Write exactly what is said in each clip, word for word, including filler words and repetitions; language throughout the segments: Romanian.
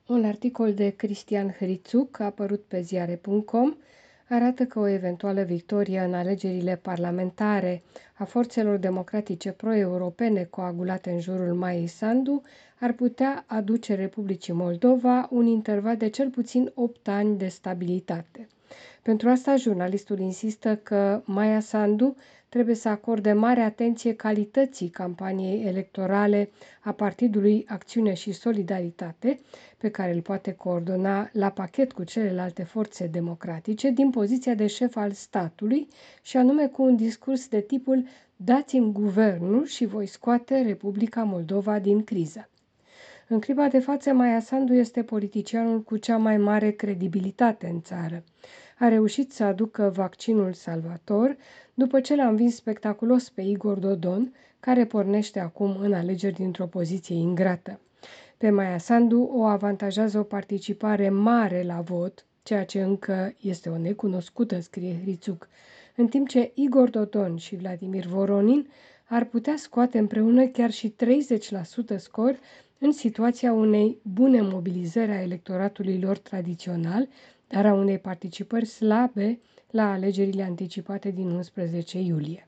Un articol de Cristian Hrițuc, apărut pe ziare punct com, arată că o eventuală victorie în alegerile parlamentare a forțelor democratice pro-europene coagulate în jurul Maiei Sandu ar putea aduce Republicii Moldova un interval de cel puțin opt ani de stabilitate. Pentru asta, jurnalistul insistă că Maia Sandu trebuie să acorde mare atenție calității campaniei electorale a Partidului Acțiune și Solidaritate, pe care îl poate coordona la pachet cu celelalte forțe democratice din poziția de șef al statului, și anume cu un discurs de tipul "dați-mi guvernul și voi scoate Republica Moldova din criză". În clipa de față, Maia Sandu este politicianul cu cea mai mare credibilitate în țară. A reușit să aducă vaccinul salvator după ce l-a învins spectaculos pe Igor Dodon, care pornește acum în alegeri dintr-o poziție ingrată. Pe Maia Sandu o avantajează o participare mare la vot, ceea ce încă este o necunoscută, scrie Hrițuc, în timp ce Igor Dodon și Vladimir Voronin ar putea scoate împreună chiar și treizeci la sută scor în situația unei bune mobilizări a electoratului lor tradițional, dar a unei participări slabe la alegerile anticipate din unsprezece iulie.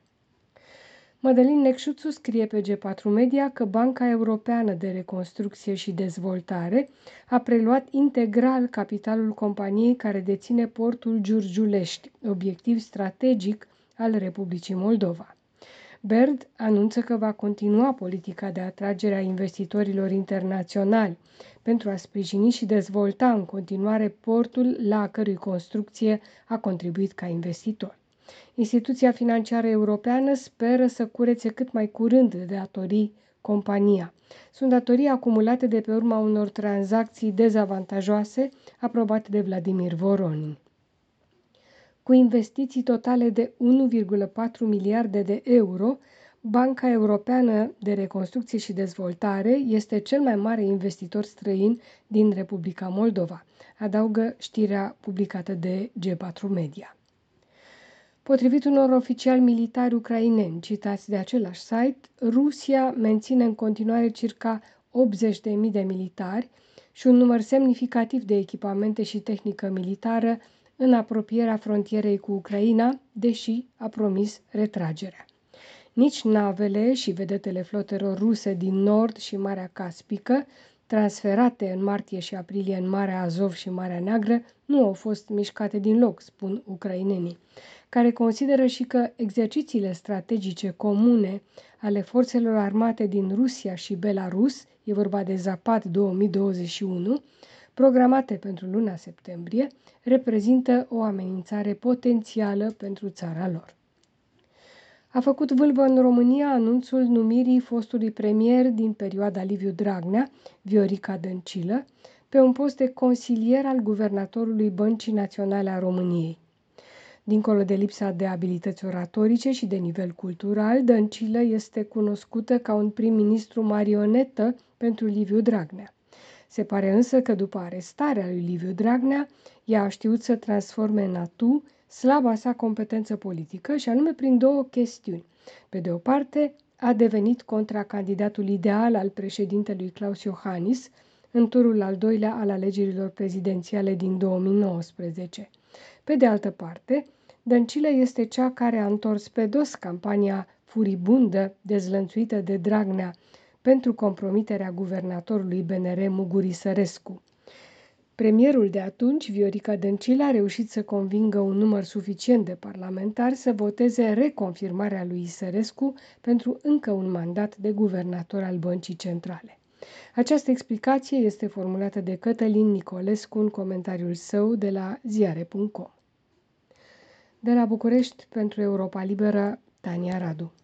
Mădălin Necșuțu scrie pe G patru Media că Banca Europeană de Reconstrucție și Dezvoltare a preluat integral capitalul companiei care deține portul Giurgiulești, obiectiv strategic al Republicii Moldova. Baird anunță că va continua politica de atragere a investitorilor internaționali pentru a sprijini și dezvolta în continuare portul la a cărui construcție a contribuit ca investitor. Instituția financiară europeană speră să curețe cât mai curând de datorii compania. Sunt datorii acumulate de pe urma unor tranzacții dezavantajoase aprobate de Vladimir Voronin. Cu investiții totale de unu virgulă patru miliarde de euro, Banca Europeană de Reconstrucție și Dezvoltare este cel mai mare investitor străin din Republica Moldova, adaugă știrea publicată de G patru Media. Potrivit unor oficiali militari ucraineni citați de același site, Rusia menține în continuare circa optzeci de mii de militari și un număr semnificativ de echipamente și tehnică militară în apropierea frontierei cu Ucraina, deși a promis retragerea. Nici navele și vedetele flotelor ruse din Nord și Marea Caspică, transferate în martie și aprilie în Marea Azov și Marea Neagră, nu au fost mișcate din loc, spun ucrainenii, care consideră și că exercițiile strategice comune ale forțelor armate din Rusia și Belarus, e vorba de Zapad două mii douăzeci și unu, programate pentru luna septembrie, reprezintă o amenințare potențială pentru țara lor. A făcut vâlvă în România anunțul numirii fostului premier din perioada Liviu Dragnea, Viorica Dăncilă, pe un post de consilier al guvernatorului Băncii Naționale a României. Dincolo de lipsa de abilități oratorice și de nivel cultural, Dăncilă este cunoscută ca un prim-ministru marionetă pentru Liviu Dragnea. Se pare însă că după arestarea lui Liviu Dragnea, ea a știut să transforme în atu slaba sa competență politică, și anume prin două chestiuni. Pe de o parte, a devenit contracandidatul ideal al președintelui Klaus Iohannis în turul al doilea al alegerilor prezidențiale din două mii nouăsprezece. Pe de altă parte, Dăncilă este cea care a întors pe dos campania furibundă dezlănțuită de Dragnea pentru compromiterea guvernatorului B N R Muguri Sărescu. Premierul de atunci, Viorica Dăncilă, a reușit să convingă un număr suficient de parlamentari să voteze reconfirmarea lui Sărescu pentru încă un mandat de guvernator al Băncii Centrale. Această explicație este formulată de Cătălin Nicolescu în comentariul său de la ziare punct com. De la București, pentru Europa Liberă, Tania Radu.